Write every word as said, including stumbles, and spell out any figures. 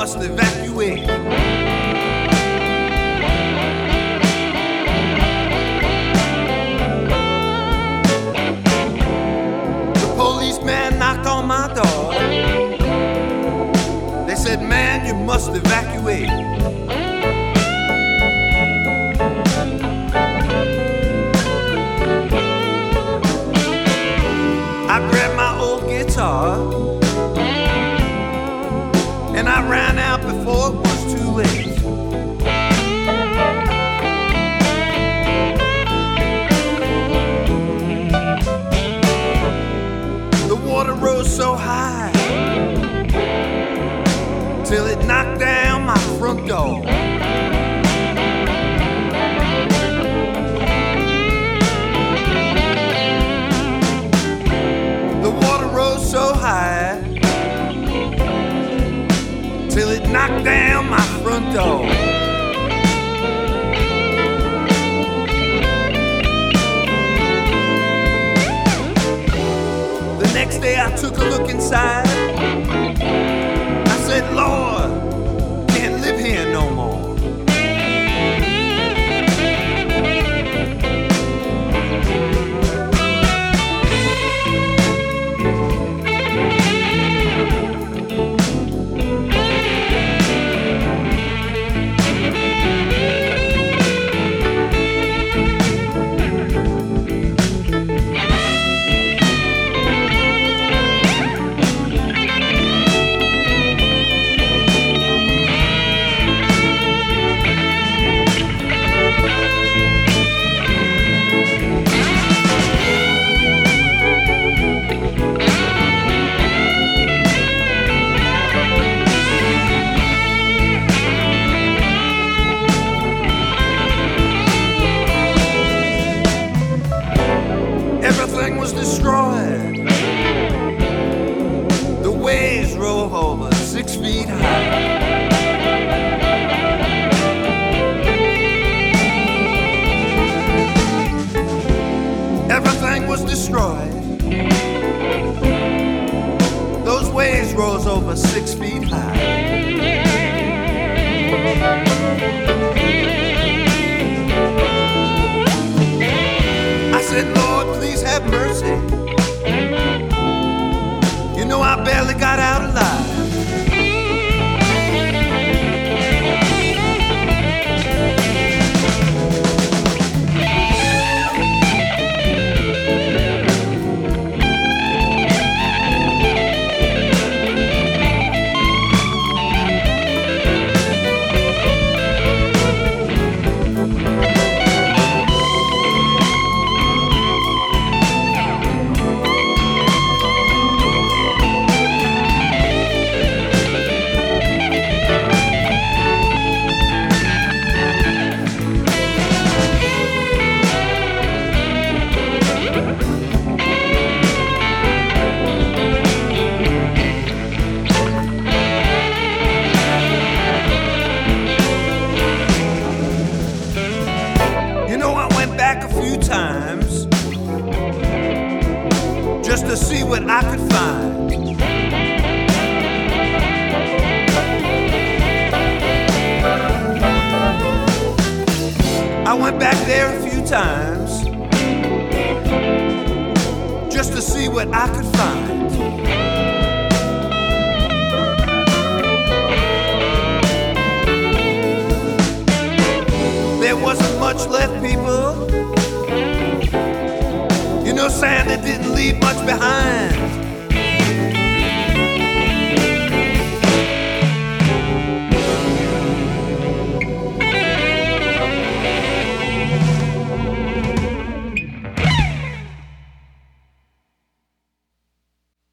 must evacuate. The policeman knocked on my door. They said, man, you must evacuate. I grabbed my old guitar and I ran out before it was too late. The water rose so high till it knocked down my front door. The water rose so high till it knocked down my front door. The next day I took a look inside. I said, Lord, can't live here no more. Everything was destroyed. The waves rose over six feet high. Everything was destroyed. Those waves rose over six feet high. I said, Lord, please have mercy. You know I barely got out alive. Back a few times just to see what I could find. I went back there a few times just to see what I could find. There wasn't much left, people. You know, Santa didn't leave much behind.